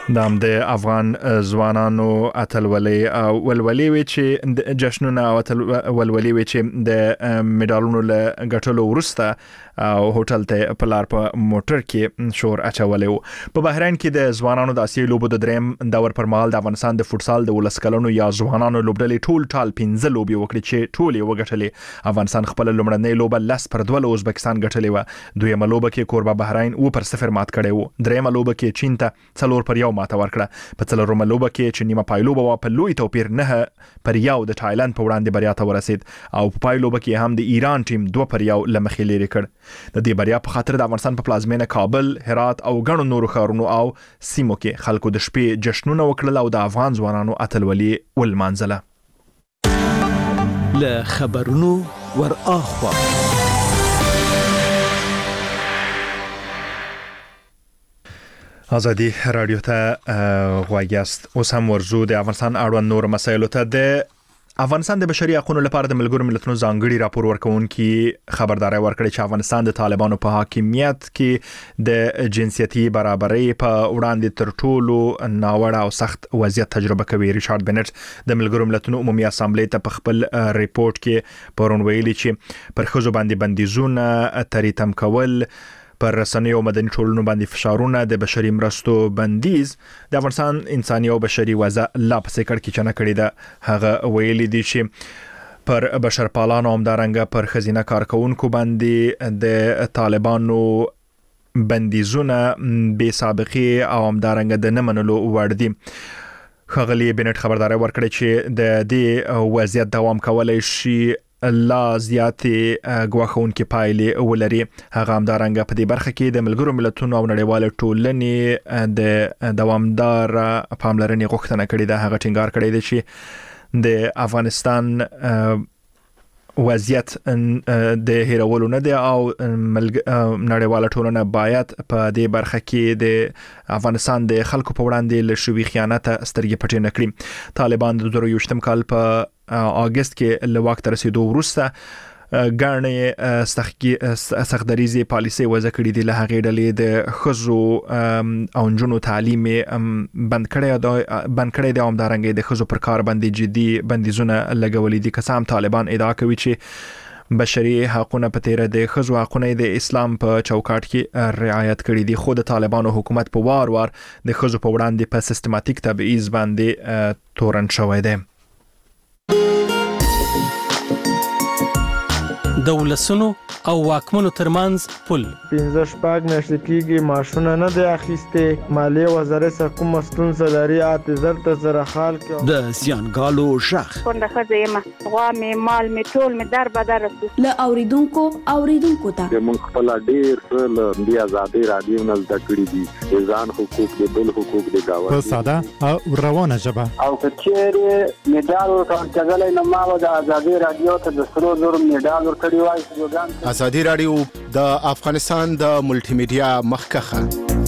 د افغان ځوانانو اتلولۍ او ولولۍ وی چې جشنونه او ولولۍ وی چې د میډالونو له ګټلو وروسته او هوټل ته په لار په موټر کې شور اچولې و. په بحرین کې د ځوانانو د آسیایي لوبو د دریم دور پر مهال د افغانستان د فوټسال د 19 کلنو یا ځوانانو لوبډلې ټول 15 لوبې وکړې چې ټول یې وګټلې. افغانستان خپل لومړنۍ لوبه 10-2 له ازبکستان ګټلې و. دویمه لوبه کې کوربه بحرین 2-0 مات کړی و. دریمه لوبه کې چین ته 4-1 ماته ورکړه. په څلورمه لوبه کې چې نیمه پای لوبه په لوی توپیر 9-1 د تایلند په وړاندې بریا ته ورسید او په پای لوبه کې هم د ایران ټیم 2-1 لمخې لري کړ. د دې بریا په خاطر د افغانستان په پلازمینه کابل، هرات او ګڼو نورو ښارونو او سیمو کې خلکو د شپې جشنونه وکړل او د افغان ځوانانو اتلولي ولمانځله. له خبرونو ور اخوا آزادی رادیو ته غوږ یاست. اوس هم ورزو د افغانستان اړوند نور مسایلو ته. د افغانستان د بشري حقوقو لپاره د ملګرو ملتونو ځانګړي راپور ورکونکي خبرداري ورکړې چې افغانستان د طالبانو په حاکمیت کې د جنسيتي برابرۍ په وړاندې تر ټولو ناوړه او سخت وضعیت تجربه کوي. ریچارډ بنټ د ملګرو ملتونو عمومي اسامبلې ته په خپل ریپورت کې پرون ویلي چې پر ښځو باندې بندیزونه، تریتم کول، پر رسنیو او مدني ټولنو باندې فشارونه، د بشري مرستو بندیز د افغانستان انساني او بشري وضع لا پسې کړکېچنه کړې ده. هغه ویلي دي چې پر بشرپالانو همدارنګه پر ښځینه کارکونکو باندې د طالبانو بندیزونه بې سابقې او همدارنګه د نه منلو وړ دي. ښاغلي بنټ خبرداری ورکړې چې د دې وضعیت دوام کولی شي لا زیاتې ګواښونکې پایلې ولري. هغه همدارنګه په دې برخه کې د ملګرو ملتونو او نړیوالې ټولنې د دوامدار پاملرنې غوښتنه کړې ده. هغه ټینګار کړی دی چې د افغانستان وضعیت د هیرولو نه دی او نړیواله ټولنه باید په دې برخه کې د افغانستان د خلکو په وړاندې له شوي خیانت سترګې پټې نه کړي. طالبان د 2020 کال په اگست کې له واک ته رسیدو وروسته ګڼې سختدریزې پالیسۍ وضع کړې دي. له هغې ډلې د ښځو او نجونو تعلیم بند کړی دی او همدارنګه د ښځو پر کار باندې جدي بندیزونه لګولي دي. که څه هم طالبان ادعا کوي چې بشري حقوقونه په تیره د ښځو حقونه د اسلام په چوکاټ کې رعایت کړي دي، خو د طالبانو حکومت په وار د ښځو په وړاندې په سیستماتیک تبعیض باندې تورن شوی دی. د ولسونو او واکمنو ترمنځ پل 15 میاشتې کېږي معاشونه نه دی اخیستې. مالیې وزارت څخه کومه ستونزه لري اعتذار ته سره حال کې د زیانګالو شخ کونډه ښځه یم، غوا مې مال مې ټول مې در بدر رسو له اوریدونکو ته موږ خپل ډېر څه له دې ازادي رادیو نه زده کړي دي، د ځان حقوق د بل حقوق د گاونډي په ساده او روانه ژبه. او کچېرې میډال ورکړل نو ما د ازادي رادیو ته د 300 میډال ورکړی وای. ازادي رادیو د افغانستان د ملټي میډیا مخکخه.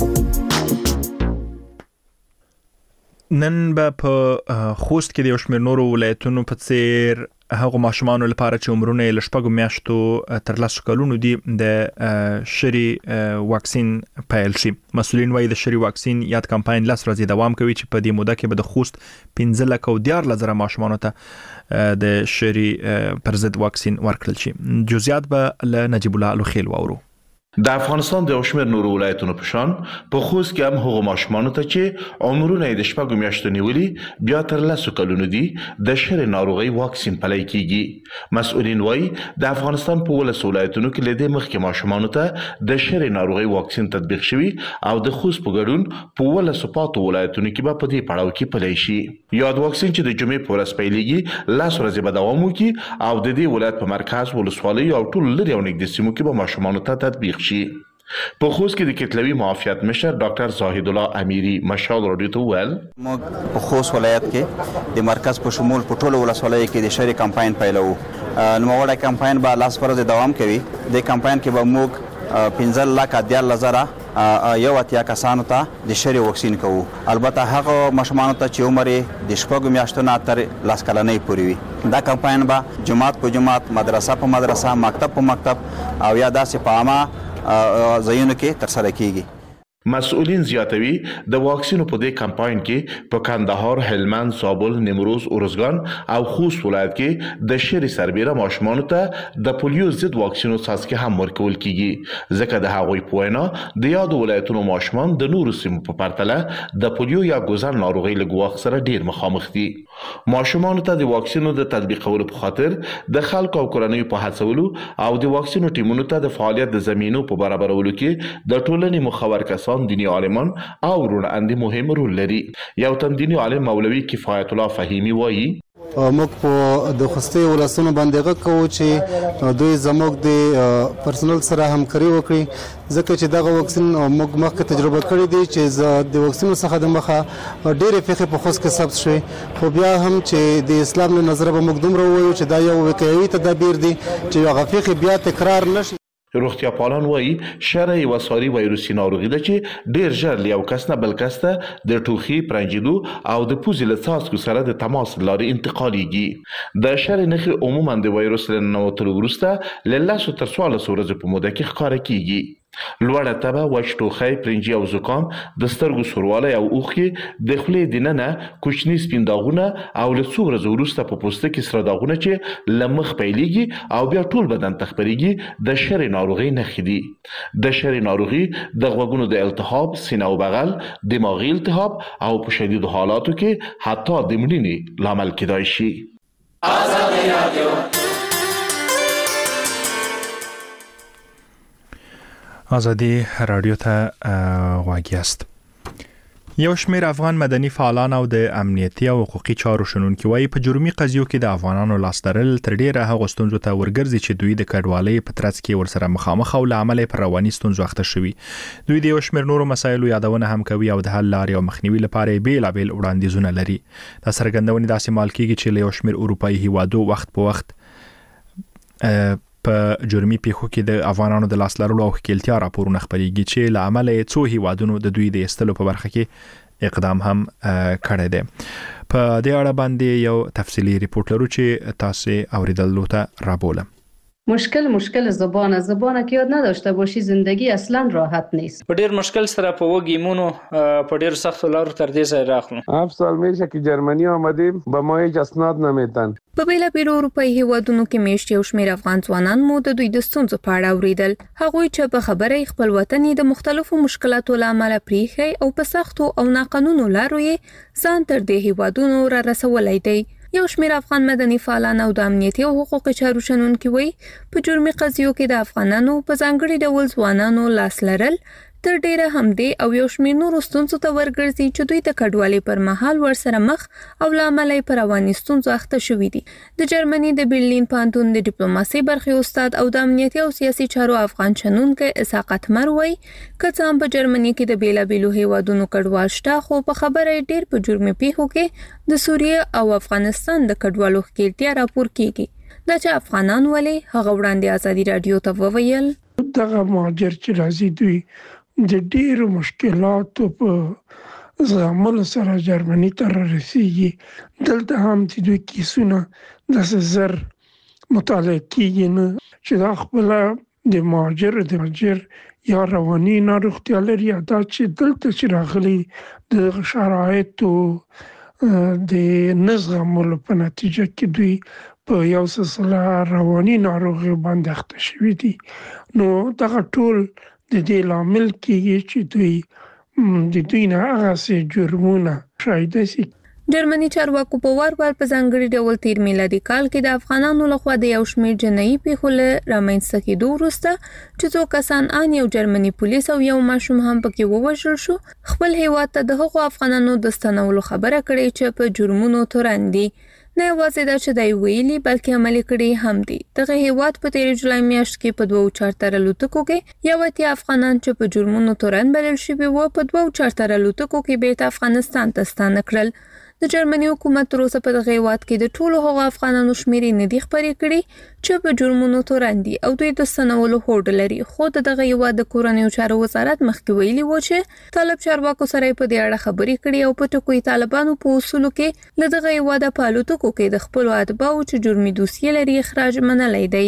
نن به په خوست کې د یو شمېر نورو ولایتونو په څیر هغو ماشومانو لپاره چې عمرونه یې له 6 میاشتو تر 10 کلونو دي د شری واکسین پیل شي. مسؤلین وايي د شری واکسین یاد کمپاین 10 ورځې دوام کوي چې په دې موده کې به د خوست 15,000 ماشومانو ته د شری پر ضد واکسین ورکړل شي. جزئیات به له نجیب الله الخیل واورو. د افغانستان د شمېر نورو ولایتونو په شان په خوست کې هم هغو ماشومانو ته چې عمرونه یې د 6 میاشتو نیولي بیا تر 10 کلونو دي د شری ناروغۍ واکسین پلی کیږي. مسؤلین وایي د افغانستان په 12 ولایتونو کې لدې مخکې ماشومانو ته د شری ناروغۍ واکسین تطبیق شوی او د خوست په ګډون په 12 پاتو ولایتونو کې به په دې پړاو کې پلی شي. یاد واکسین چې د جمعې په ورځ پیلېږي 10 ورځې به دوام وکړي او د دې ولایت په مرکز، ولسوالۍ او ټولو لرې او نږدې سیمو کې به ماشومانو ته تطبیق شي. په خوست کې د کتلوي معافیت مشر ډاکټر زاهد الله امیری مشال رادیو ته ویل موږ په خوست ولایت کې د مرکز په شمول په ټولو ولسوالۍ کې د شری کمپاین پیلو. نوموړی کمپاین به 10 ورځې دوام کوي. د کمپاین کې به موږ 15,000 یو اتیا کسانو ته د شری واکسین کوو. البته هغه ماشومانو ته چې عمر یې د 6 میاشتو نه تر 10 کلنۍ پورې وي. دا کمپاین به جماعت په جماعت، مدرسه په مدرسه، مکتب په مکتب او یا داسې په عامه ځایونو کې ترسره کیږي. مسؤلین زیاتوي د واکسینو په دې کمپاین کې په کندهار، هلمند، زابل، نیمروز، ارزګان او خوست ولایت کې د شری سربېره ماشومانو ته د پولیو ضد واکسینو څاڅکي هم ورکول کیږي، ځکه د هغوی په وینا د یادو ولایتونو ماشومان د نورو سیمو په پرتله د پولیو یا ګوزن ناروغۍ له ګواښ سره ډیر مخامخ دي. ماشومانو ته د واکسینو د تطبیقولو په خاطر د خلکو او کورنیو په هڅولو او د واکسینو ټیمونو ته د فعالیت د زمینو په برابرولو کې د ټولنې مخور کسان، دینی عالمان او روڼاندې مهم رول لري. یو تن دینی عالم مولوي کفایت الله فهیمی وایي موږ په د خوستي ولسونو باندې غږ کوو چې دوی زموږ د پرسنل سره همکاري وکړي، ځکه چې دغه واکسین موږ مخکې تجربه کړې دي چې د واکسینو څخه د مخه ډېرې پیښې په خوست کې ثبت شوې، خو بیا هم چې د اسلام له نظره به موږ دومره ووایو چې دا یو وقایوي تدابیر دي چې هغه پیښې بیا تکرار نشي. روغتیا پالان وایي شره یو ساري وایروسي ناروغي ده چې ډیر ژر له یو کس نه بل کس ته د ټوخي، پرنجیدو او د پوزې له څاڅکو سره د تماس لارې انتقالېږي. د شره نښې عموما د وایروس له ننوتلو وروسته له 10 تر 14 ورځې په موده کې ښکاره کیږي. لوړه تبه، وچ ټوخی، پرنجي او زکام، د سترګو سوروالی او اوښکې، د خولې دننه کوچني سپین داغونه او له څو ورځو وروسته په پوسته کې سره داغونه چې له مخ پیلېږي او بیا ټول بدن ته خپرېږي د شرې ناروغۍ نښې دي. د شرې ناروغي د غوږونو د التهاب، سینه او بغل، دماغي التهاب او په شدیدو حالاتو کې حتی د مړینې لامل کېدای شي. ازادي رادیو ازادي رادیو ته غواړی است. یو شمېر افغان مدني فعالان او د امنیتي او حقوقي چارو شنونکي وایي په جرمي قضیو کې د افغانانو لاس درل تر ډیره هغه ستونزو ته ورګرځي چې دوی د کډوالۍ په ترڅ کې ورسره مخامخ او له امله پر رواني ستونزو اخته شوي. دوی د یو شمېر نورو مسایلو یادونه هم کوي او د حل لارې او مخنیوي لپاره بیلابیل وړاندیزونه لري. دا څرګندونې داسې مال کېږي چې له یو شمېر اروپایي هیوادو وخت په وخت په جرمي پیښو کې د افغانانو د لاس لرلو او ښکېلتیا راپورونه خپرېږي چې له امله څو هیوادونو د دوی د ایستلو په برخه کې اقدام هم کړی دی. په دې اړه باندې یو تفصیلی ریپورت لرو چې تاسو اوریدلو ته رابولم. مشکل زبانه که یاد نداشته باشی زندگی اصلا راحت نیست. په ډیر مشکل سره په وګیمونو په ډیر سخت لارو تر دې ځای راغلو. 7 سال میشه که جرمنی آمدیم به ما هیچ اسناد نمیدن. په بیلابیلو اروپایي هیوادونو کې میشت یو شمېر افغان ځوانان مو د دوی د ستونزو په اړه اوریدل. هغوی چې په خبره خپل وطن د مختلفو مشکلاتو له امله پریښی او په سختو او ناقانونو لارو یې ځان تر دې هیوادونو را رسولی دی. یو شمېر افغان مدني فعالان او د امنیتي او حقوقي چارو شنونکي وایي په جرمي قضیو کې د افغانانو په ځانګړي ډول ځوانانو لاس لرل تر ډیره همدې او یو شمېر نورو ستونزو ته ورګرځي چې دوی د کډوالۍ پر مهال ورسره مخ او له امله یې په رواني ستونزو اخته شوي دي. د جرمني د برلین پوهنتون د ډیپلوماسۍ برخې استاد او د امنیتي او سیاسي چارو افغان شنونکی اسحاق اتمر وایي که څه هم په جرمني کې د بیلابیلو هیوادونو کډوال شته خو په خبره ډیر په جرمي پیښو کې د سوریه او افغانستان د کډوالو ښکېلتیا راپور کیږي. دا چې افغانان ولې هغه وړاندې ازادي رادیو ته وویل دغه مهاجر چې راځي دوی د ډیرو مشکلاتو په زغملو سره جرمني ته رسیږي. دلته هم چې دوی کیسونه داسې زر مطالعه کیږي نه چې دا خپله د مهاجر یا رواني ناروغتیا لري یا دا چې دلته چې راغلي د شرایطو د نه زغملو په نتیجه کې دوی په یو سلسله رواني ناروغي باندې اخته شوي دي. نو دغه ټول د دې لامل کېږي چې دوی نه هغسې جرمونه شایده شي. جرمني چارواکو په وار په ځانګړي ډول تیر میلادي کال کې د افغانانو لخوا د یو شمېر جنایي پیښو له رامنځته کېدو وروسته چې څو کسان ان یو جرمني پولیس او یو ماشوم هم پکې ووژل شو خپل هیواد ته د هغو افغانانو د ستنولو خبره کړې چې په جرمونو تورن دي. نه یوازې دا چې دی ویلي بلکې عملي کړي هم دي. دغه هیواد په 13 جولای میاشت کې په 2 چارتر الوتکو کې 80 افغانان چې په جرمونو تورن بلل شوي وو په 2 چارتر الوتکو کې بیرته افغانستان ته ستانه کړل. د جرمني حکومت تر اوسه په دغه هیواد کې د ټولو هغو افغانانو شمېرې نه دي خپرې کړي چې په جرمونو تورن دي او دوی د ستنولو هوډ لري. خو د دغه هیواد د کورنیو چارو وزارت مخکې ویلي و چې طالب چارواکو سره په دې اړه خبرې کړي او په ټکوي طالبانو په اصولو کې له دغه هیواد په الوتکو کې د خپلو اتباعو چې جرمي دوسیې لري اخراج منلی دی.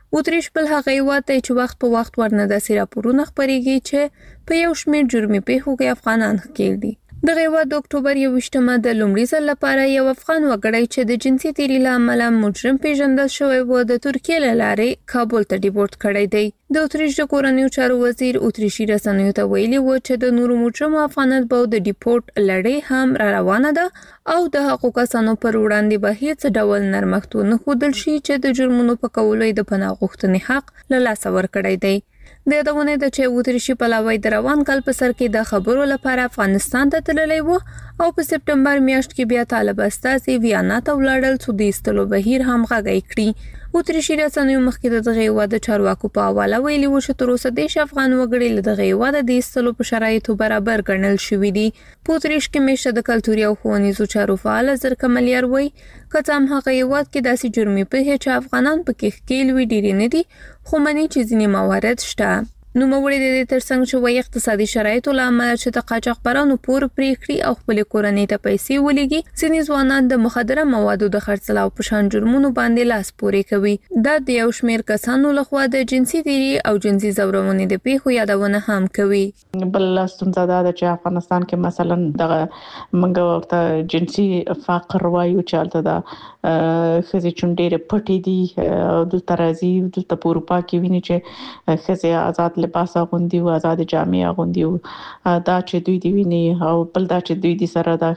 اتریش بل هغه هیواد دی چې وخت په وخت ورنه داسې راپورونه خپرېږي چې په یو شمېر جرمي پیښو کې افغانان ښکېل دي. دغه هیواد د اکتوبر 21مه د لومړي ځل لپاره یو افغان وګړی چې د جنسي تیري له امله مجرم پیژندل شوی و د ترکیې له لارې کابل ته ډیپورټ کړی دی. د اتریش د کورنیو چارو وزیر اتریشي رسنیو ته ویلي و چې د نورو مجرمو افغانان به د ډیپورټ لړۍ هم را روانه ده او د حقوقو کسانو پر وړاندې به هیڅ ډول نرمښت ونه ښودل شي چې د جرمونو په کولو د پناه غوښتنې حق له لاسه ورکړی دی. د یادونه ده چې اتریشي پلاوی د روان کال په سر کې د خبرو لپاره افغانستان ته تللی و او په سپټمبر میاشت کې بیا طالب استازي ویانا ته ولاړل چې د ایستلو بهیر هم غږی کړي. اتریشي رسنیو مخکې د دغه هیواد د چارواکو په حواله ویلي و چې تر اوسه 10 افغان وګړي له دغه هیواد د ایستلو په شرایطو برابر ګڼل شوي دي. په اتریش کې میشته د کلتوري او ښوونیزو چارو فعال زرکه ملیار وایي که څه هم هغه هیواد کې داسې جرمي پیښې چې افغانان پکې ښکېل وي ډېرې نه دي، خو مني چې ځینې موارد شته. نوموړي د دې ترڅنګ چې وایي اقتصادي شرایطو له امله چې د قاچاقبرانو پور پرې کړي او خپلې کورنۍ ته پیسې ولېږي، ځینې ځوانان د مخدره موادو د خرڅلاو په شان جرمونو باندې لاس پورې کوي. دا د یو شمېر کسانو لخوا د جنسي تیري او جنسي زورونې د پیښو یادونه هم کوي. بل ستونزه دا ده چې افغانستان کې مثلا دغه منګه ورته جنسي فقر وایو چې هلته د ښځې چونډې پټې دي او دلته راځي، دلته په اروپا کې ویني چې ښځې آزاد لباس اغوندي او آزاد جامې اغوندي، دا چې دوی دی ویني او بل دا چې دوی دي سره دا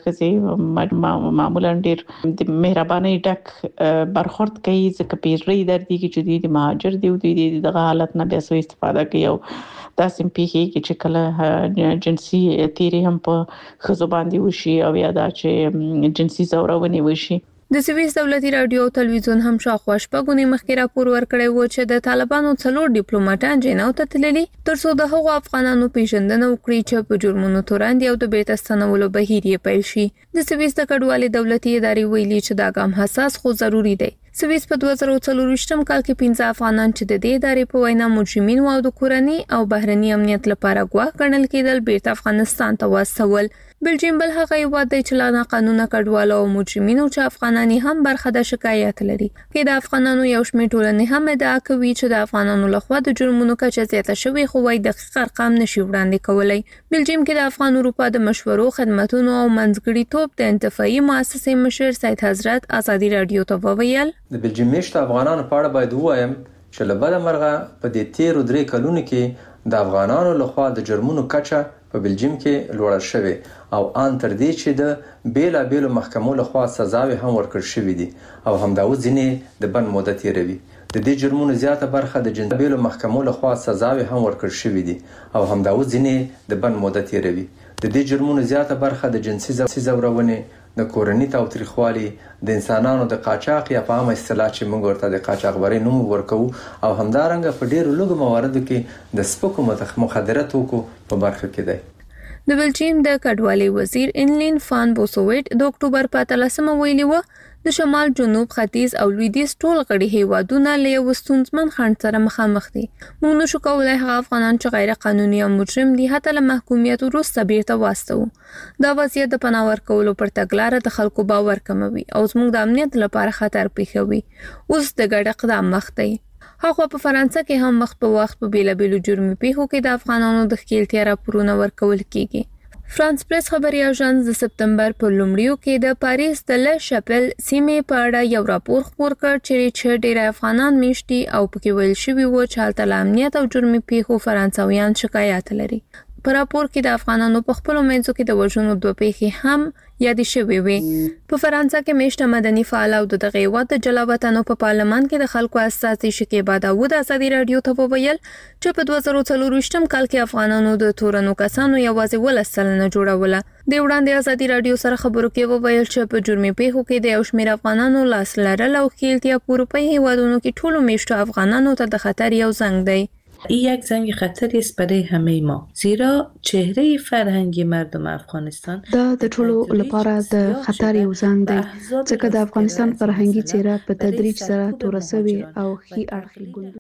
ښځې معمولا ډېر د مهرباني ډک برخورد کوي، ځکه پیژري دردي کې چې دوی د مهاجر دی او دوی دغه حالت نه بیا سو استفاده کوي او دا سم پیښې چې کله جنسي تیری هم په ښځو باندې وشي او یا دا چې جنسي زورونې وشي. د سویس دولتي رادیو او تلویزیون هم شاوخوا شپږ مخکې راپور ورکړی و چې د طالبانو 4 ډیپلوماټان جنو ته تللي ترڅو د هغو افغانانو پیژندنه وکړي چې په جرمونو تورن دي او د بیرته ستنولو بهیر یې پیل شي. د سویس د کډوالۍ دولتي ادارې ویلي چې دا ګام حساس خو ضروری دی. سویس په 2024 کال کې 15 افغانان چې د دې ادارې په وینا مجرمین او د کورنۍ او بهرني امنیت لپاره ګواښ ګڼل کېدل بیرته افغانستان ته واستول. بلجیم بل هغه هیواد دی چې لا قانوني کډوالو او مجرمینو چې افغانانی هم برخه د شکایت لري. کې د افغانانو یو شمېر ټولنې هم ادعا کوي چې د افغانانو لخوا د جرمونو کچه زیاته شوې، خو وايي دقیق ارقام نشي وړاندې کولای. بلجیم کې د افغان اروپا د مشورو خدماتونو او منځګړیتوب د انتفاعي مؤسسې مشر سید حضرت ازادي رادیو ته وویل د بلجیم میشته افغانانو په اړه باید ووایم چې له بده مرغه په دې تیرو 3 کلونو کې د افغانانو لخوا د جرمونو کچه په بلجیم کې لوړه شوې او ان تر دې چې د بیلابېلو محکمو لخوا سزاوي هم ورکړل شوې دي او همداوز ځینې د بند موده تیروي. د دې جرمونو زیاته برخه د جنسي محکمو لخوا سزاوي هم ورکړل شوې دي او همداوز ځینې د بند موده تیروي. د دې جرمونو زیاته برخه د جنسي زورونې، د کورنۍ تاوتریخوالي، د انسانانو د قاچاق یا په عامه اصطلاح چې موږ ورته د قاچاقبرۍ نوم ورکوو او همدارنګه په ډېرو لږو مواردو کې د سپکو مخدره توکو په برخه کې دی. د بلجیم د کډوالۍ وزیر انلین فان بوسویټ د اکتوبر په 13 ویلي و د شمال، جنوب، ختیځ او لویدیځ ټول غړي هیوادونه له یو ستونزمن خنډ سره مخامخ دي. موږ نشو کولای هغه افغانان چې غیر قانوني او مجرم دي حتی له محکومیت وروسته بیرته واستو. دا وضعیت د پناه ورکولو پر تګلاره د خلکو باور کموي او زموږ د امنیت لپاره خطر پیښوي. اوس د ګډ اقدام مخ دی. هغه په فرانسه کې هم وخت په وخت په بیلابېلو جرمي پیښو کې د افغانانو د ښکېلتیا راپورونه ورکول کیږي. فرانس پریس خبري اژانس د سپتمبر په لومړیو کې د پاریس د ل شاپل سیمې په اړه یو راپور خپور کړ چې ډېر افغانان میشتي او پکې ویل شوی و چې هلته له امنیت او جرمي پیښو فرانسویان شکایت لري. په راپور کې د افغانانو په خپلو منځو کې د وژنو 2 پیښې هم یادې شوې وې. په فرانسه کې میشته مدني فعال او دغه هیواد د جلاوطنو په پارلمان کې د خلکو اساسي شکیبا داوود ازادي رادیو ته وویل چې په 2024 کال کې افغانانو د تورنو کسانو یوازې 10% جوړوله. د وړاندې ازادي رادیو سره خبرو کې وویل چې په جرمي پیښو کې د یو شمېر افغانانو لاس لرل او ښکېلتیا په اروپایي هیوادونو کې ټولو میشتو افغانانو ته د خطر یو زنګ دی. این یک زنگ خطری است برای همه ما، زیرا چهره فرهنگی مردم افغانستان دا د ټولو لپاره د خطر یو زنګ دی، ځکه د افغانستان فرهنګي څیره په تدریج سره توره شوې او ښي اړخي ګوند.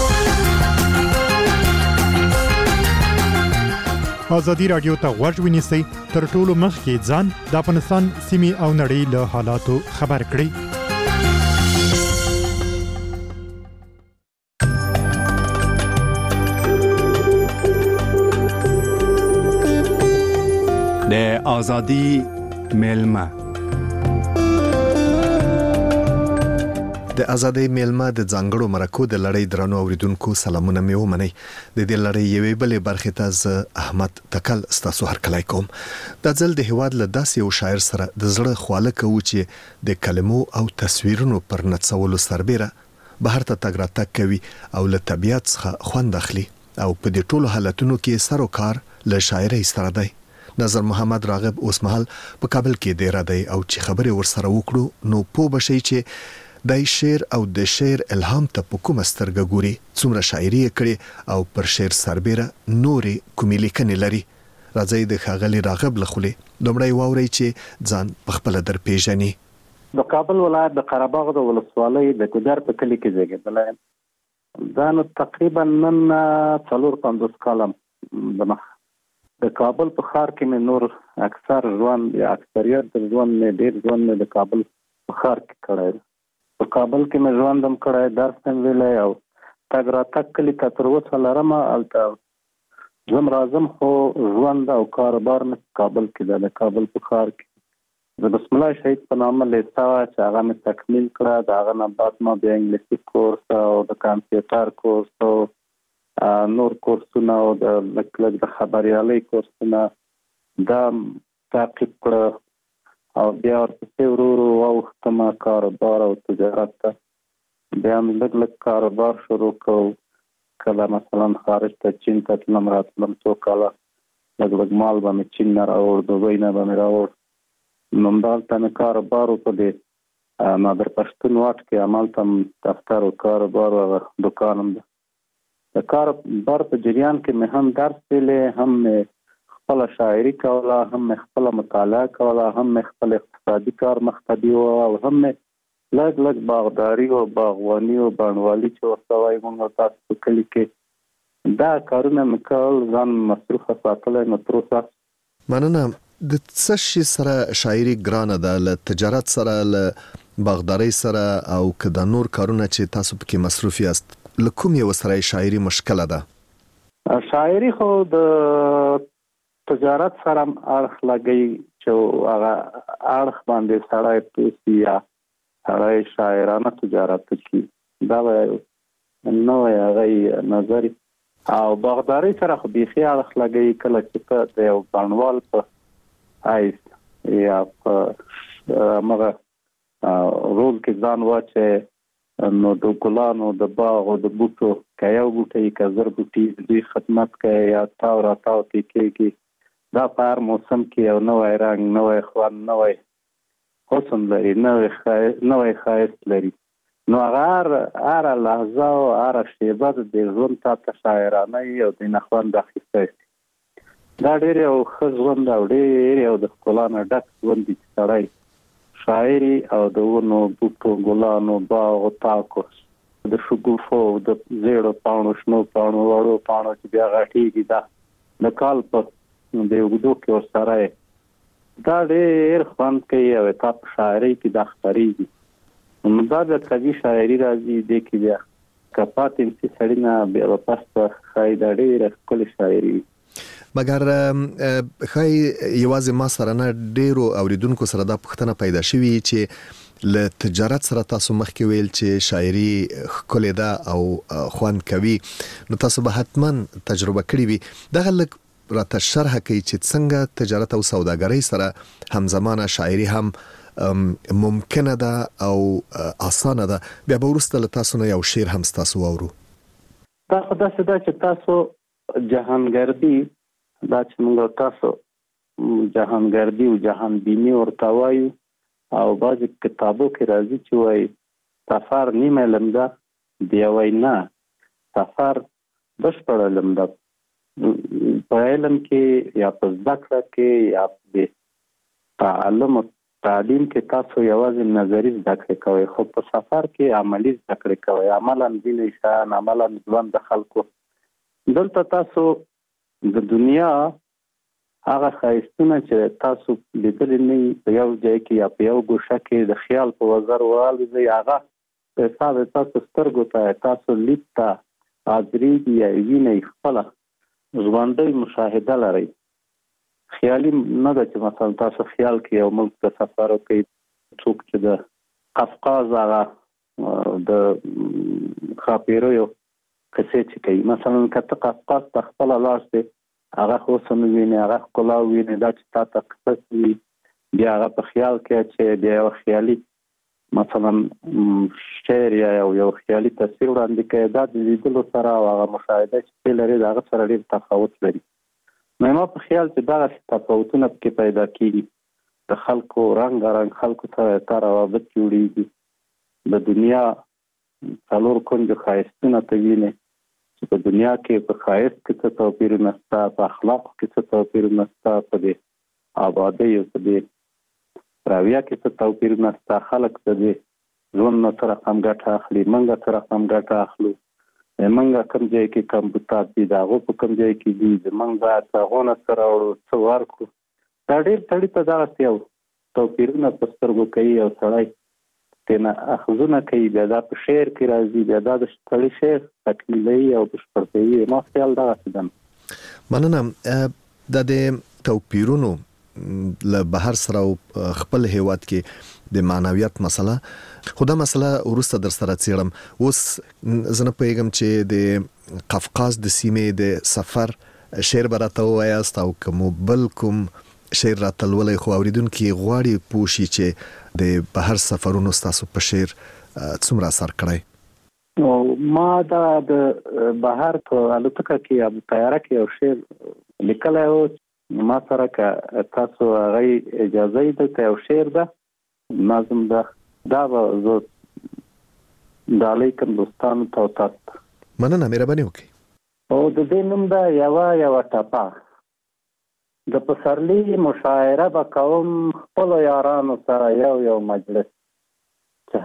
ازادي رادیو ته غوږ ونیسئ، تر ټولو مخکې ځان د افغانستان سیمې او نړۍ له حالاتو خبر کړئ. له آزادی میلمه. د ازادۍ میلمه د ځانګړو مرکو د لړۍ درنو اوریدونکو سلامونه مې ومنئ. د دې لړۍ یوې بلې برخې ته زه احمد تکل ستاسو هرکلی کوم. دا ځل د هیواد له داسې یو شاعر سره د زړه خواله کوو چې د کلمو او تصویرونو پر نڅولو سربیره بهر ته تګ راتګ کوي او له طبیعت څخه خوند اخلي او په دې ټولو حالتونو کې سر او کار له شاعرۍ سره دی. نظر محمد راغب اوس مهال په کابل کې ډیر دی او چې خبرې ورسره وکړو نو پوه بشئ چې دای شعر او د شعر الهام ته په کومه سترګه ګوري، څومره شاعري کړي او پر شعر سربیره نورې کومې لیکنې لري. راځئ د ښاغلي راغب له خولې لومړی واورئ چې ځان پخپله در پیژني. د کابل ولایت د قره باغ د ولسوالۍ د ګودر په کلي کې زیږېدلی یم. دا نو تقریبا نن 450 کاله دمخه د کابل په ښار کې مې نور اکثر ژوند یا اکثریت د ژوند مې ډېر ژوند مې د کابل په ښار کې کړی دی. په کابل کې مې ژوند هم کړی، درس هم ویلی او تګ راتګ کلي ته تر اوسه لرم. هلته ځم راځم خو ژوند او کاروبار مې په کابل کې ده. د کابل په ښار کې د بسم الله شهید په نامه لیسه وه چې هغه مې تکمیل کړه. د هغه نه بعد ما بیا انګلیسي کورس او د کمپیوټر کورس او نور کورسونه او د لږ د خبریالۍ کورسونه دا تعقیب کړه او بیا ورپسې ورو ورو واوښتم کاروبار او تجارت ته. بیا مې لږ کاروبار شروع کړو. کله مثلا خارج ته چین ته تلم راتلم، څو کاله لږ مال به مې چین نه راوړ، دوبۍ نه به مې راوړ. نو همدلته مې کاروبار وکړ د نادر پښتون واټ کې. همالته هم دفتر و کاروبار و دکان هم ده. د کاروبار په جریان کې مې هم درس ویلی، هم مې خپله شاعري کوله، هم مې خپله مطالعه کوله، هم مې خپل اقتصادي کار مخته بیوه او هم مې لږ باغداري او باغواني او بڼوالي چې ورته وایي موږ تاسو په کلي کې دا کارونه مې کول، ځان مصروفه ساتلی. نو تر اوسه مننه. د څه شي سره شاعري ګرانه ده؟ له تجارت سره، له باغدارۍ سره او که د نور کارونه چې تاسو پکې مصروف یاست له کوم یو سره شاعري مشکله ده؟ شاعري خو د تجارت سره هم اړخ لګي چې هغه اړخ باندې سړی پوسي یا سړی شاعرانه تجارت کوي. دا نو هغه نظر او باغدارۍ سره خو بیخي اړخ لګي. کله چې په د یو بڼوال په حیث یا په مغه رول کې ځان واچي نو د ګلانو د باغ او د بوټو که یو بوټی که زر بوټي دوی خدمت کوي یا تاو را تاو کېږي. دا په هر موسم کې یو نوی رنګ، نوی خوند، نوی حسن لري، نوی ښایست لري. نو هغه هره لحظه او هره شیبه د ژوند تاته شاعرانه او د نخوند اخیستی. دا ډېر یو ښه ژوند او ډېر یو د ښکلا نه ډک ژوند دی چې سړی شاعري او د ونو بوټو ګلانو باغ او تاکو د شګوفو د زیړو پاڼو شنو پاڼو وړو پاڼو چې بیا غټېږي دا د کال په د اوږدو کې ورسره دا ډېر خوند کوي او تا په شاعرۍ کې دا خپرېږي. نو دا د قوي شاعري راځي دې کې بیا که پاتې نسي سړي نه بیا به پس ته ښایي دا ډېره ښکلې شاعري وي. مګر ښایي یوازې ما سره نه ډېرو اوریدونکو سره دا پوښتنه پیدا شوې چې له تجارت سره تاسو مخکې ویل چې شاعري ښکلې ده او خوند کوي، نو تاسو به حتما تجربه کړې وي. دغه لږ راته شرح کوي چې څنګه تجارت او سوداګرۍ سره همزمانه شاعري هم ممکنه ده او اسانه ده. بیا به وروسته له تاسو نه یو شعر هم ستاسو واورو. دا خو داسې ده چې تاسو جهانګردي، دا چې موږ تاسو جهانګردي او جهان بینی ورته وایو او بعضې کتابو کې راځي چې وایي سفر نیم علم ده، بیا وایي نه سفر بشپړ علم ده. په علم کې یا په زده کړه کې یا په تعلم او تعلیم کې تاسو یوازې نظري زده کړې کوئ، خو په سفر کې عملي زده کړې کوئ، عملا ځینې شیان، عملا ژوند د خلکو. دلته تاسو د دنیا هغه ښایستونه چې تاسو لیدلی نه وي په یو ځای کې یا په یو ګوشه کې د خیال په وزر والوځئ، هغه په حساب تاسو سترګو ته، تاسو لید ته حاضرېږي یا وینئ، خپله ژوندۍ مشاهده لرئ. خیالي نه ده چې مثلا تاسو خیال کې یو ملک ته سفر وکړئ څوک چې د قفقاز هغه د خاپیریو قصې چې کوي مثلا که ته قفقاز ته خپله لاړ شې هغه حسن ووینې هغه ښکلا ووینې دا چې تا ته قصه کوي بیا هغه په خیال کې چې بیا یو خیالي مثلا شعر یا یو خیالي تصویر وړاندې کوي دا د لیدلو سره او هغه مشاهده چې لري د هغه سره ډېر تفاوت لري نو ما په خیال چې دغه تفاوتونه پکې پیدا کیږي د خلکو رنګ خلکو ته روابط جوړیږي د دنیا څلور کونجو ښایستونه ته وینې چې په دنیا کې په ښایست کې څه توپیرونه شته په اخلاقو کې څه توپیرونه شته په دې آبادۍ او په دې راویه کې څه توپیرونه شته خلک د دې ژوند نه سره هم ګټه اخلي موږ سره هم ګټه اخلو موږ کوم ځای کې کمبوتات دي د هغو په کوم ځای کې دي زموږ باید هغو نه څه راوړو څه ورکړو دا ډېر سړي ته دغسې یو توپیرونه په سترګو کوي او سړی ترېنه اخذونه کوي بیا دا په شعر کې راځي بیا دا د سړي شعر تکمیلوي او بشپړوي ما خیال دغسې ده مننه دا د توپیرونو له بهر سره خپل هیواد کې د معنویت مسله خو دا مسله وروسته در سره څیړم اوس زه نه پوهېږم چې د قفقاز د سیمې د سفر شعر به راته ووایاست او که مو بل کوم شعر راته لولی خو اورېدونکي غواړي پوه شي چې د بهر سفرونو ستاسو په شعر څومره اثر کړی ما دا د بهر په الوتکه کې یا طیاره کې یو شعر لیکلی و ما سره که تاسو هغه اجازه یې دلته یو شعر ده نظم ده دا به زه ډالۍ کړم دوستانو ته او تاسو ته مننه مهرباني وکړئ او د دې نوم ده یوه ټپه د پسرلي مشاعره به کوم خپلو یارانو سره یو مجلس چې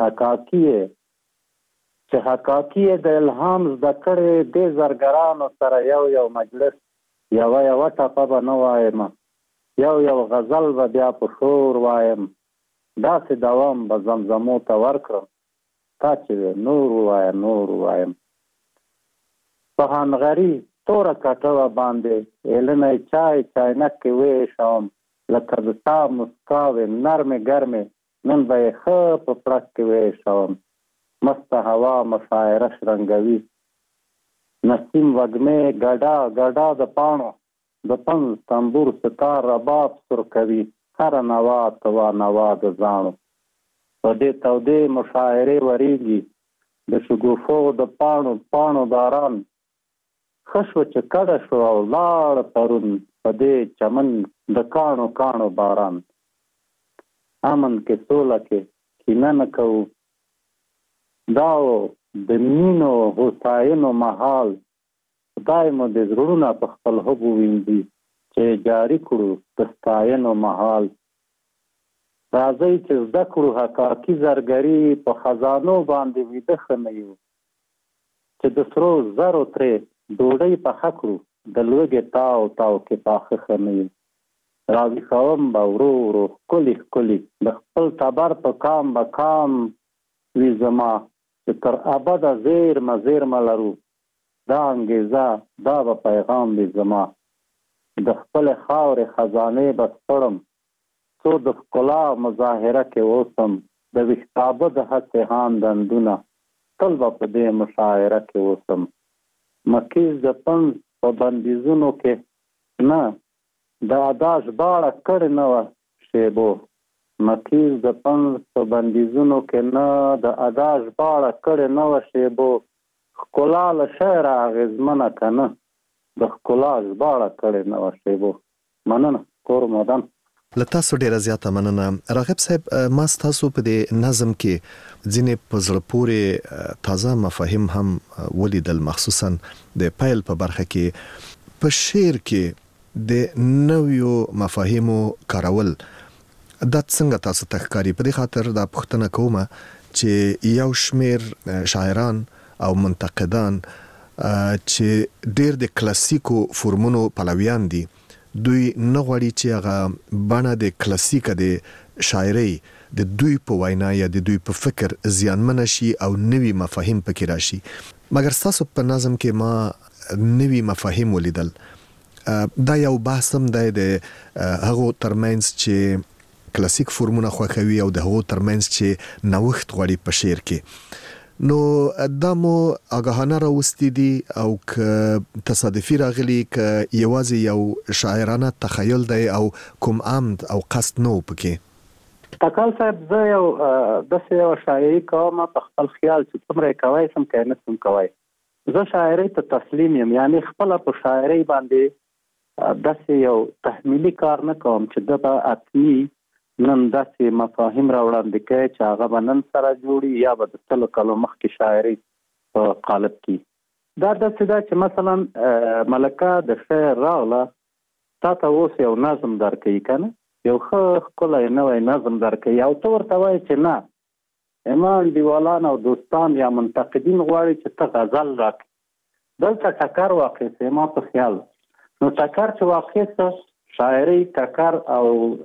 حقاقي د الهام زده کړې دې زرګرانو سره یو مجلس یوه ټپه به نه وایم یو غزل به بیا په شور وایم داسې دوام به زمزمو ته ورکړم تا چې نور ووایم په هنغري توره کټوه باندې ایلنی چاینک کې ویشم لکه د تا مسکاوې نرمې ګرمې نن به یې ښه په پړک کې ویشم مسته هوا مشاعره شرنګوي نسیم وږمې ګډا د پاڼو د پنځ تنبور ستار رباب سر کوي هره نوا توا نوا د زاڼو په دې تودې مشاعرې ورېږي د شګوفو د پاڼو باران ښه شوه چې کډه شو او لاړ پرون په دې چمن د کاڼو باران امن کې سوله کې کینه نه کوو دا د مینو هوساینو مهال خدای مو د زړونه په خپل حب ووینځي چې جاري کړو د ستاینو مهال راځئ چې زده کړو حقاقي زرګري په خزانو باندې ویده ښه نه یو چې د سرو زرو ترې ډوډۍ پخه کړو د لوږې تاو کې پاخه ښه نه یو راویښوم به ورو ورو ښکلي د خپل ټبر په کام به کام وي زما چې تر ابده زیرمه لرو دا انګیزه دا به پیغام وي زما د خپلې خاورې خزانې به سپړم څو د ښکلا مظاهره کې اوسم د ویښتابه د هسې هان دندونه تل به په دې مشاعره کې اوسم مکیز د پنځ په بندیزونو کې نه د ادا ژباړه کړې نه وه شیبو مکیز د پنځ په بندیزونو کې نه د ادا ژباړه کړې نه وه شیبو ښکلا له شعره اغېزمنه که نه د ښکلا ژباړه کړې نه وه شیبو مننه کور مدن له تاسو ډیره زیاته مننه راغب صاحب ما ستاسو په دې نظم کې ځینې په زړه پورې تازه مفاهیم هم ولیدل مخصوصا د پیل په برخه کې په شعر کې د نویو مفاهیمو کارول دا څنګه تاسو ته ښکاري په دې خاطر دا پوښتنه کوم چې یو شمیر شاعران او منتقدان چې ډیر د کلاسیکو فورمونو پلویان دي دوی نه غواړي چې هغه بڼه د کلاسیکه د شاعرۍ د دوی په وینا یا د دوی په فکر زیانمنه شي او نوي مفاهیم پکې راشي مګر تاسو په نظم کې ما نوي مفاهیم ولیدل دا یو بحث هم دی د هغو ترمنځ چې کلاسیک فورمونه خوښوي او د هغو ترمنځ چې نوښت غواړي په شعر کې. نو دا مو آگاهانه راوستي دي او که تصادفي راغلي که یوازې یو شاعرانه تخیل دی او کوم عمد او قصد نه و پکې؟ تکال صاحب زه یو داسې یو شاعري کوم په خپل خیال چې څومره یې کوی سم که نه سم کوی. زه شاعري ته تسلیم یم، یعنی خپله په شاعري باندې داسې یو تحمیلي کار نه کوم چې ده به حتمي نن داسې مفاهیم را وړاندې کوي چې هغه به نن سره جوړي یا به د سلو کالو مخکې شاعري په قالب کې. دا داسې ده چې مثلا ملکه د شعر راغله تا ته اوس یو نظم درکوي که نه، یو ښه ښکلی نوی نظم درکوي او ته ورته وایې چې نه ما انډیوالان او دوستان یا منتقدین غواړي چې ته غزل راکړي. دلته ټکر واقع سي ما په خیال. نو ټکر چې واقع څه شاعري ټکر او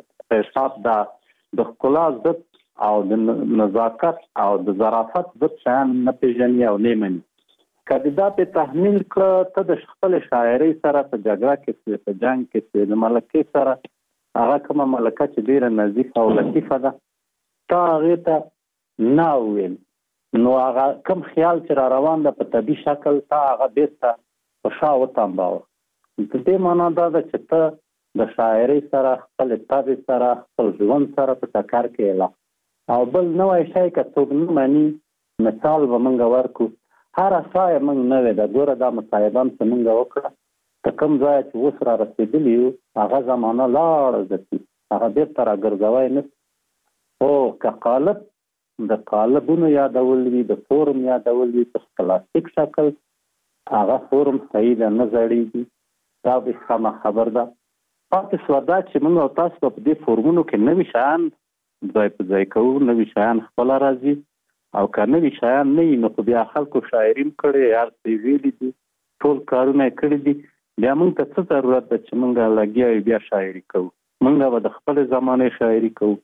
حساب دا د ښکلا ضد او د نزاکت او د ظرافت ضد شیان نه پېژني او نه مني. که د دا په تحمیل کړه ته د خپل شاعري سره په جګړه کې سوې، په جنګ کې سوې، د ملکې سره هغه کومه ملکه چې ډېره نظیفه او لطیفه ده تا هغې ته نه وویل، نو هغه کوم خیال چې را روان ده په طبیعي شکل تا هغه بېرته په شا وتمباوه. د دې معنا دا ده چې ته د شاعري سره خپل طبع سره خپل ژوند سره په ټکر کې اله او بل نوی شی که څوک نه مني. مثال به موږ ورکړو، هره سایه موږ نه وې ده. ګوره دا مصاحبان چې موږ وکړه که کوم ځای چې اوس را رسېدلي یو هغه زمانه لاړه ځي، هغه بېرته را ګرځوی نه. خو که قالب د قالبونو یادول وي، د فورم یادول وي په کلاسیک شکل، هغه فورم صحیح ده نه زړېږي. دا به سمه خبر ده. پاتې شوه دا چې موږ او تاسو په دې فورمونو کې نوي شیان ځای په ځای کوو، نوي شیان خپله راځي او که نوي شیان نه وي نو خو بیا خلکو شاعري هم کړې، هر څه یې ویلي دي، ټول کارونه یې کړي دي. بیا موږ ته څه ضرورت ده چې موږ لګیا یو بیا شاعري کوو؟ موږ به د خپلې زمانې شاعري کوو،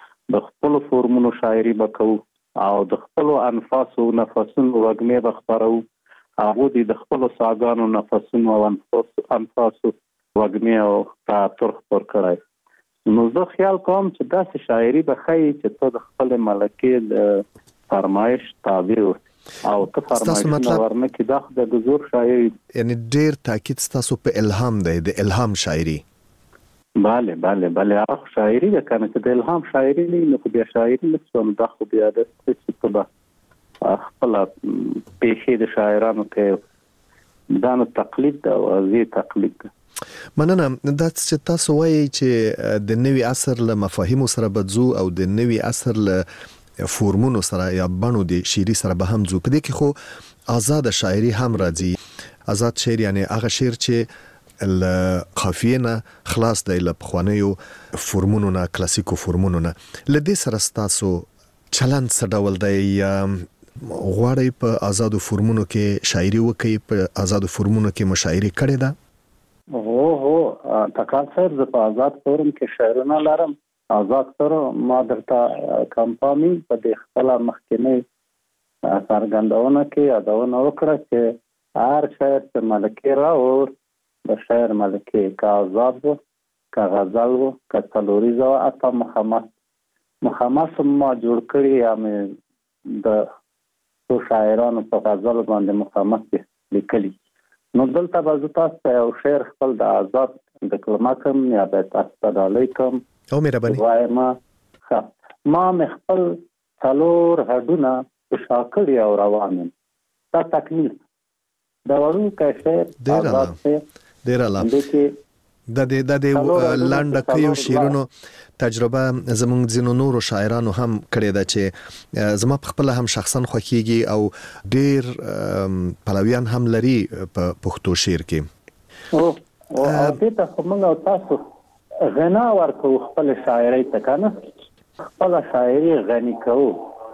د خپلو فورمونو شاعري به کوو او د خپلو انفاسو نفسونو وږمې به خپروو. هغو دې د خپلو ساګانو نفسونو او انفاسو وږمې او تعطر خپور کړی. نو زه خیال کوم چې داسې شاعري به ښایي چې ته د خپلې ملکې د فرمایش تابع اوسې او ته فرمایشونه ورنه کړي. دا خو د زور شاعري یعنی ډېر تاکید ستاسو په الهام دی، د الهام شاعري. بله بله بله هغه شاعري ده که نه چې د الهام شاعري نه وي نو خو بیا شاعري نه شوم. دا خو بیا د چې ته به خپله پیښې د شاعرانو کوي. دا نو تقلید ده او واضح تقلید ده. مننه. دا چې تاسو وایي چې د نوي عصر له مفاهیمو سره به ځو او د نوي عصر له فورمونو سره یا بڼو د شعري سره به هم ځو. په دې کې خو آزاد شاعري هم راځي. آزاد شعر یعنی هغه شعر چې له قافیې نه خلاص دی، له پخوانیو فورمونو نه، کلاسیکو فورمونو نه. له دې سره ستاسو چلند څه ډول دی؟ یا غواړئ په آزادو فورمونو کې شاعري وکړئ؟ په آزادو فورمونو کې مشاعري کړې ده؟ هو تکال صاحب زه په آزاد فورم کې شعرونه لرم. آزاد فورم ما درته کمپاني په دې خپله مخکینۍ څرګندونه کې یادونه وکړه چې هر شاعر چې ملکې راوړ د شاعر ملکې که آزاد و، که غزل و، که څلوریزه وه، حتی مخمس ما جوړ کړي یا مې د څو شاعرانو په غزل باندې مخمس لیکلي. نو دلته به زه تاسو ته یو شعر خپل د آزاد د کلمه کوم یا به تاسو ته ډالۍ کوم. او مهرباني وایم ما مې خپل څلور هډونه په شا کړي او روان یم. دا تکمیل د وړوکی شعر آزاد شعر ډېر اعلی. د لنډه کیو شعرونو تجربه زموږ ځینو نورو شاعرانو هم کړې ده چې زما په خپل هم شخصا خوښیږي او ډېر پلویان هم لري په پښتو شعر کې. او دې ته خو موږ او تاسو غنا ورکوو خپل شاعرۍ ته که نه، خپل شاعري غني کوو.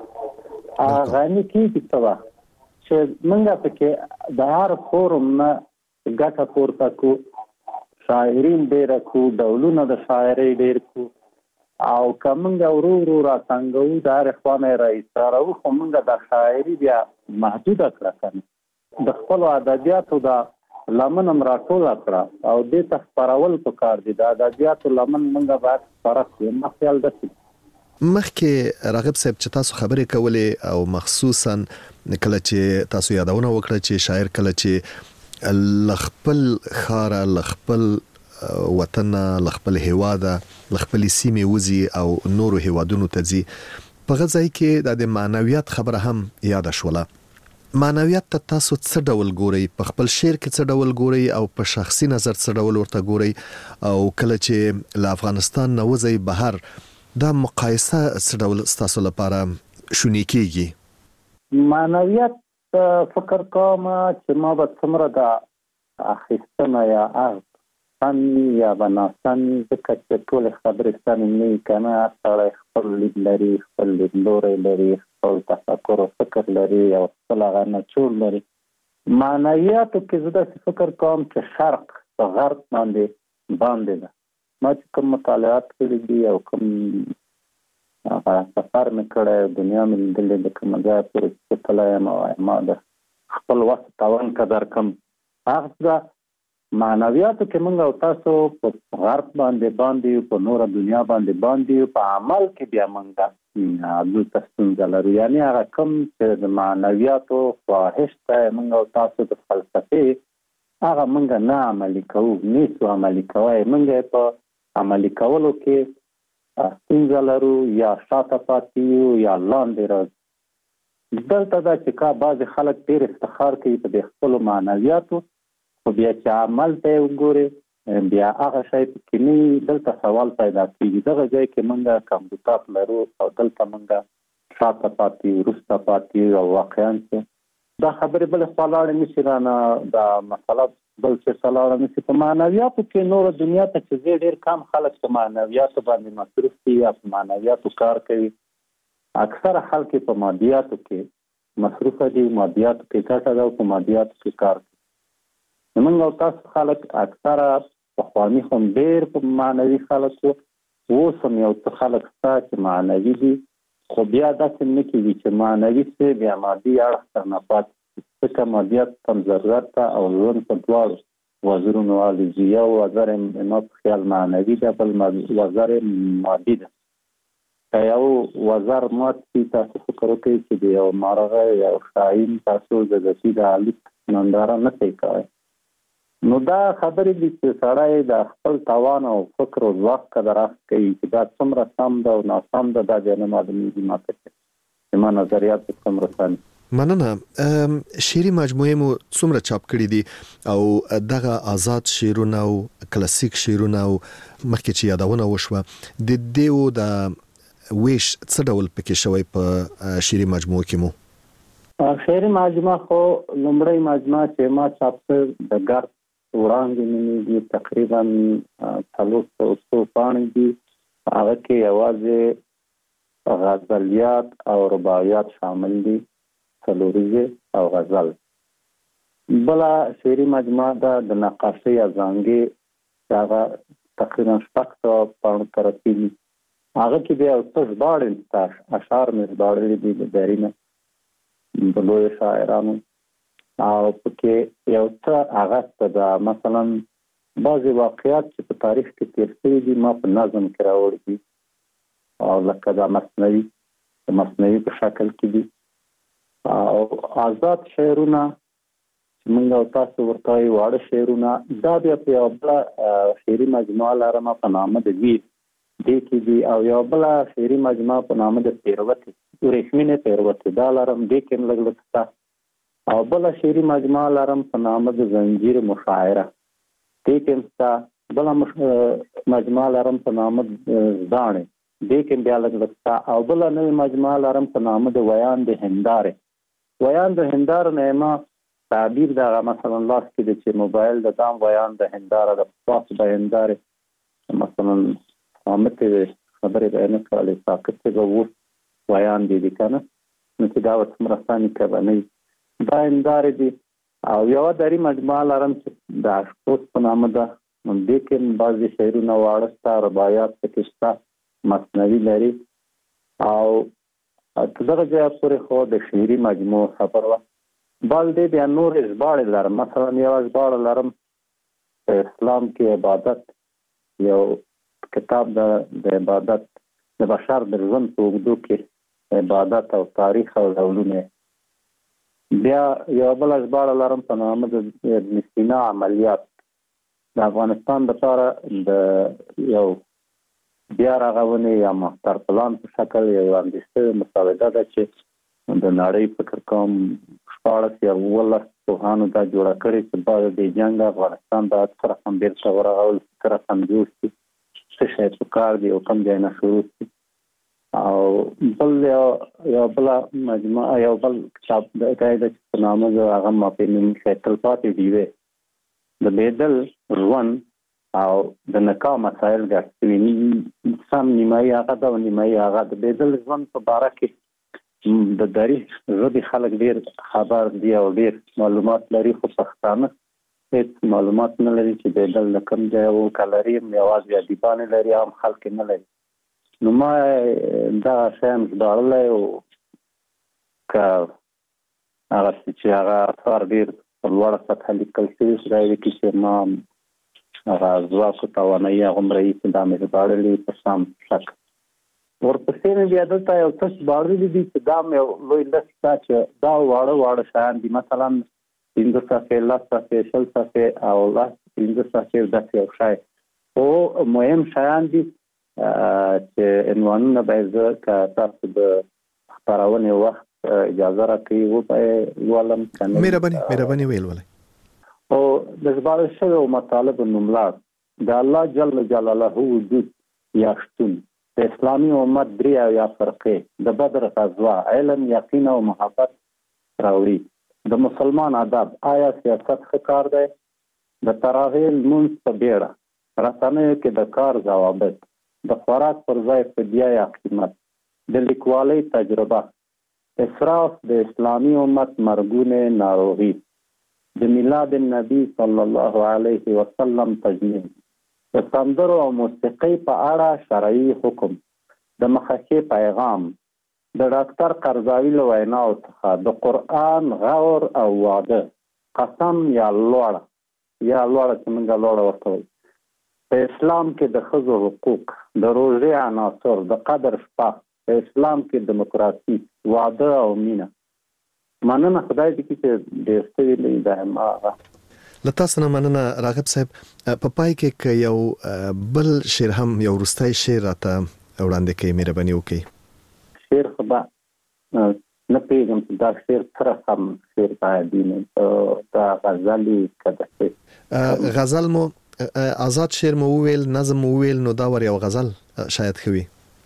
غني کېږي څه وخت چې موږ پکې د هر فورم نه ګټه پورته کړو، شاعرین ډېره کړو، ډولونه د شاعرۍ ډېر کړو او که موږ ورو ورو راڅنګوو د هرې خوا نه یې راایستاروو خو موږ د شاعري بیا محدوده کړه که نه. د خپلو ادبیاتو د لمن هم راټوله کړه او دې ته خپرول پکار دي. د ادبیاتو لمن موږ باید خپره کړو. ما خیال داسې مخکې راغب صاحب چې تاسو خبرې کولې او مخصوصا کله چې تاسو یادونه وکړه چې شاعر کله چې لخپل خاره لخپل وطن لخپل هواده لخپل سیمه وزي او نورو هوادونو ته ځي په غځای کې د معنویات خبره هم یاد شوله. معنویات ته تاسو څه ډول ګورئ؟ په خپل شعر کې څه ډول ګورئ او په شخصي نظر څه ډول ورته ګورئ او کله چې له افغانستان نه وځي بهر دا مقایسه څه ډول ستاسو لپاره شونې کیږي؟ معنویات فکر کوم چې ما به څومره د اخیستنه یا سن یا بناسن ځکه چې ټول خبرې سن نه کنه سړی خپل لید لري خپل لیدلوری لري خپل تفکر او فکر لري او خپل هغه نچوړ لري. معنویاتو کې زه داسې فکر کوم چې شرق په غرب باندې ده. ما چې کوم مطالعات کړي دي او کوم سفر مې کړی دنیا مې لیدلې د کومه ځایه پورې چې تللی یم او ما د خپل وس توان قدر کم هغه ده. معنویاتو کې موږ او تاسو په غرب باندې په نوره دنیا باندې په عمل کې بیا موږ دلته ستونزه لرو. یعنې هغه کوم چې د معنویاتو خواهش ته موږ او تاسو د فلسفې هغه موږ نه عملي کوو نیسو عملي کوی. موږ په عملي کولو کې ستونزه لرو یا شاته پاتې یو یا لاندې راځو. دلته دا چې کا بعضې خلک ډېر افتخار کوي په دې خپلو معنویاتو خو بیا چې عمل ته یې وګورې بیا هغه شی پکې نه دلته سوال پیدا کېږي. دغه ځای کې موږ کمبودات لرو او دلته موږ شاته پاتې یو وروسته پاتې یو او واقعا چې دا خبرې بلې خوا لاړې نشي رانه دا مسله بل څه لاړه نشي. په معنویاتو کې نوره دنیا ته چې زه ډېر کم خلک په معنویاتو باندې مصروف دي یا په معنویاتو کار کوي. اکثره خلک په مادیاتو کې مصروفه دي. مادیاتو کې ګټه ده او په مادیاتو کې کار کوي. موږ او تاسو خلک اکثره پخواني خو ډېر په معنوي خلک وو. اوس هم یو څه خلک شته چې معنوي دي خو بیا داسې نه کېږي چې معنوي څه بیا مادي اړخ ته نه پاتې ځکه مادیات هم ضرورت ته او ژوند په دواړو وزرونو الوزي. یو وزر ما په خیال معنوي ده بل وزر مادي ده. که یو وزر مات شي تاسو فکر وکړئ چې د یو مرغه یو شاهین تاسو د دسي د الوت ننداره نه شئ کوی. نو دا خبرې دي چې سړی د خپل توان او فکر او ځواک قدر کوي چې دا څومره سم ده او ناسم ده دا بیا نه معلومېږي ماته چې ما نظریات په څومره سم. مننه. شعري مجموعه مو څومره چاپ کړي دي او دغه آزاد شعرونه او کلاسیک شعرونه او مخکې چې یادونه وشوه د دیو د ویش څه ډول پکې شوی په شعري مجموعه کې مو؟ شعري مجموعه خو لومړی مجموعه چې ما چاپ کړ د ګرد وړاندې نومېږي تقریبا 400 پاڼې دي. هغه کې یوازې غزلیات او رباعیات شامل دي 4 او غزل. بله شعري مجموعه ده د نقاشۍ ازانګې هغه تقریبا 600 پاڼو ته رسېږي. هغه کې بیا یو څه ژباړې شته اشعار مې ژباړلي دي د درینه د لویو شاعرانو او پکې یو څه هغه د مثلا بعضې واقعات چې په تاریخ کې تیر شوي دي ما په نظم کې راوړي دي او لکه دا مصنوي په شکل کې دي. او آزاد شعرونه چې موږ او تاسو ورته وایو واړه شعرونه دا بیا په یوه بله شعري مجموعه لرم په نامه د ویر دې کې دي او یوه بله شعري مجموعه په نامه د پیروتې ورېښمینې پیروتې دا لرم دې کې هم لږ لږ شته. او بله شعري مجموعه لرم په نامه د زنجیر مشاعره دې کې هم شته. بله مجموعه لرم په نامه زاڼې دې کې بیا لږ لږ شته. او بله نوې مجموعه لرم په نامه د ویان د هندارې. ویان د هندارې نه ما تعبیر دغه مثلا لاس کې د چې موبایل د دام ویان د هنداره د پاس د هندارې مثلا عامته خبرې بیان کړلې ساکت به وو ویان دي کنه نو چې دا څومره ثاني کوي دا هندارې دي. او یو دری مجموعه لرم چې د اشپوس په نامه ده نو دې کې بعضې شعرونه واړه شته رباعیات پکې شته مصنوي لري. او تر دغه ځایه پورې خو د شعري مجموعو خبر وه. بل دې بیا نور ژباړې لرم. مثلا یو ژباړه لرم په اسلام کې عبادت، یو کتاب د عبادت د بشر د ژوند په اوږدو کې عبادت او تاریخ او ډولونه. بیا یو بل ژباړه لرم په نامه د ابن سینا عملیات، د افغانستان لپاره د یو بیا رغونې یا ماستر پلان په شکل یو اندیشه مسوده ده چې د نړۍ فکر کوم 14 یا 15 پوهانو دا جوړه کړې چې بعد د جنګ افغانستان د سره هم بیرته ورغول سره هم جوړ شي، څه شی په کار دی او کوم ځای نه شروع شي. او بل یو بل مجموعه یو بل کتاب د قاعده په نامه د هغه ما په نوم کې تل پاتې دی د بیدل ژوند او د نکاح مسایل ګټوي سم نیمایي هغه د نیمایي هغه د بیدل ژوند په باره کې د تاریخ ژبې خلک ډېر خبر دي او ډېر معلومات لري، خو پښتانه هیڅ معلومات نه لري چې بیدل د کوم ځای و کلري یوازې ادیبان لري، عام خلک نه لري. نو ما دا شیان ژباړلی او که هغه چې هغه اثار ډېر په لوړه سطحه لیکل شوي خدای وکړي چې ما هغه ځواک او توانایي هغومره وي چې دا مې ژباړلي په سم شکل. ورپسې مې بیا دلته یو څه ژباړلي دي چې دا مې یو لوی لست ده چې دا واړه شیان دي، مثلا 15 صفحې 10 صفحې 20 صفحې او 15 صفحې داسې یو شی، خو مهم شیان دي چې عنوانونه به زه که تاسو د خپرونې وخت اجازه راکړي وبه لولم. مهرباني ویلولئ. او د ژباړل شویو مطالبو نوملړ د الله جل جلاله وجود یا شتون، د اسلامي امت درې یا فرقې، د بدر غزوه، علم، یقین او محبت راوړي، د مسلمان ادب، آیا سیاست ښه کار دی، د تراویح لمونځ په بیړه، رسنیو کې د کار ضوابط، د خوراک پر ځای فدیه یا قیمت، د لیکوالۍ تجربه، اسراف د اسلامي امت مرګونه ناروغي، د میلاد النبی صلی الله علیه وسلم تجنیب، د سندرو او موسیقۍ په اړه شرعي حکم، د مخکې پیغام، د ډاکټر قرضاوي له ویناو څخه، د قرآن غور او واده، قسم یا لوړه چې موږ لوړه ورته وایو، په اسلام کې د ښځو حقوق، د روژې عناصر، د قدر شپه، په اسلام کې دیموکراسي، واده او مینه. مننه، خدای دې کړي چې ډېر څه ویلي دا هماغه. له تاسو نه مننه راغب صاحب. په پای کې که یو بل شعر هم یو وروستی شعر راته وړاندې کړئ، مهرباني وکړئ. شعر خو به نه پوهېږم چې دا شعر څه رقم شعر باید وي، دا غزل وي که د شعر غزل مو آزاد شعر مو وویل، نظم مو وویل، نو دا ور یو غزل شاید ښه وي.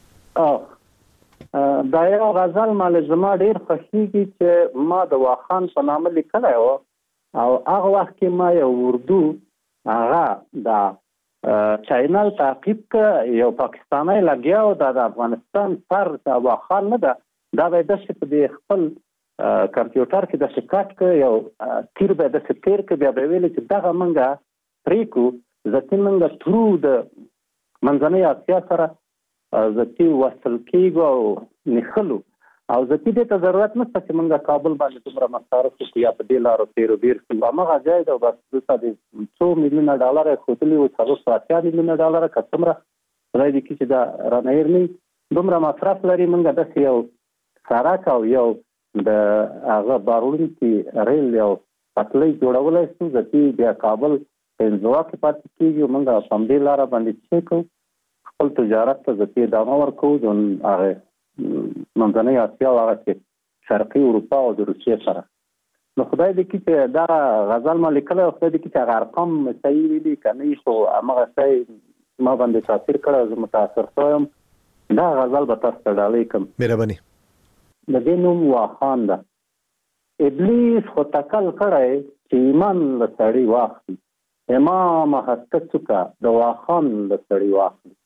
دا یو غزل مال زما ډېر خوښېږي چې ما د واخان په نامه لیکلی و، او هغه وخت کې ما یو اردو هغه د چینل تعقیب که یو پاکستانی لګیا و، دا د افغانستان سر د واخان نه ده، دا به یې داسې په دې خپل کمپیوټر کې داسې کټ که یو تیر به یې داسې تیر که، بیا به یې ویلې چې دغه موږ پرېږدو، ځکه موږ ترو د منځنۍ اسیا سره ځکه وصل کېږو او نښلو، او ځکه دې ته ضرورت نشته چې موږ کابل باندې دومره مصارف وکړو یا په دې لارو تېرو بېر شو. هماغه ځای ده، بس دلته د څو میلیونه ډالره یې ښودلي وو، 480 میلیونه ډالره که څومره، خدای دې کړي چې دا رانه هېر نه وي، دومره مصرف لري. موږ داسې یو سړک او یو د هغه باروړونکي ریل یو پټلۍ جوړولی شو، ځکه بیا کابل په انزوا کې پاتې کېږي، موږ په همدې لاره باندې څه کوو، خپل تجارت ته ځکه ادامه ورکوو د هغې منځنۍ اسیا او هغه چې شرقي اروپا او د روسیې سره. نو خدای دې کړي چې دا غزل ما لیکلی او خدای دې کړي چې هغه ارقام صحیح ویلي که نه وي، خو همغه شی ما باندې تاثیر کړی، زه متاثر شوی یم. دا غزل به تاسو ته ډالۍ کړم. مهرباني. د دې نوم واخان ده. ابلیس خو تکل کړی چې ایمان له سړي واخلي، امام هسته څوکه د واخان له سړي واخلي.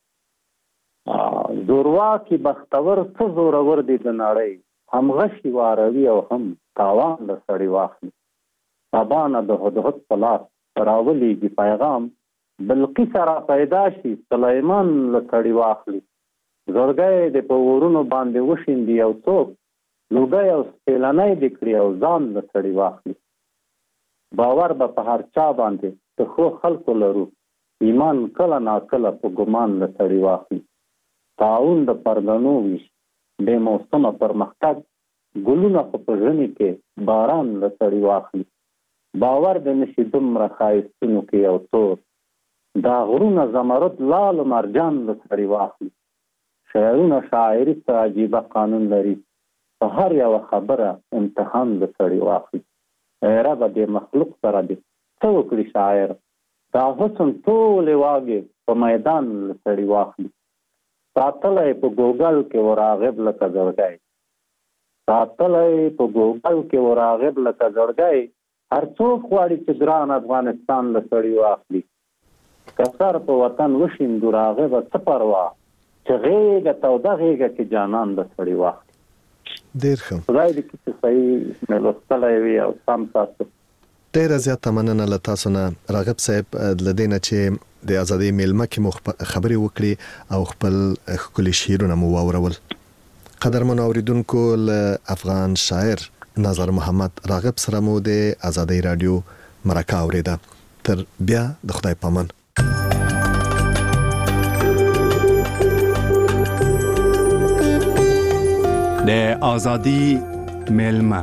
زورواکي بختور څه زورور دی د نړۍ، هم غشي واروي او هم تاوان له سړي واخلي. سبانه د هدهد په لاس راولېږي پیغام، بلقیس را پیدا شي سلیمان له سړي واخلي. زړګی د په ورونو باندې وشیندي یو څوک، لوګي او سپېلنۍ دې کړي او ځان له سړي واخلي. باور به په هر چا باندې د ښو خلکو لرو، ایمان کله ناکله په ګمان له سړي واخلي. تعاون د پرګنو ویش، بې موسمه پرمختګ، ګلونه خو په ژمي کې باران له سړي واخلي. باور د نشي دومره ښایستونو کې یو تور، دا غرونه زمرد لال و مرجان له سړي واخلي. شعرونه شاعري څه عجیبه قانون لري، په هر یوه خبره امتحان له سړي واخلي. ای ربه دې مخلوق سره دې څه وکړي شاعر، دا حسن ټولې واګې په میدان له سړي واخلي. ساتلی په ګوګل کې وراغب لکه زړګی، ساتلی په ګوګل کې وراغب لکه زړګی، هر څوک غواړي چې ګران افغانستان له سړي واخلي. که سر په وطن وشیندو راغبه څه پروا، چې غېږه توده غېږه کې جانان له سړي واخلي. ډېر ښه، خدای دې کیسه صحیح مې لوستلی وي او سم تاسو. ډېره زیاته مننه له تاسو نه راغب صاحب، له دې نه چې د ازادۍ میلمه کې مو خبرې وکړي او خپل ښکلي شعرونه مو واورول. قدرمنو اوریدونکو، له افغان شاعر نظر محمد راغب سره مو د ازادۍ رادیو مرکه اوریده. تر بیا د خدای پامان. د ازادۍ میلمه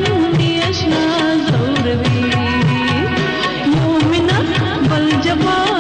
जवान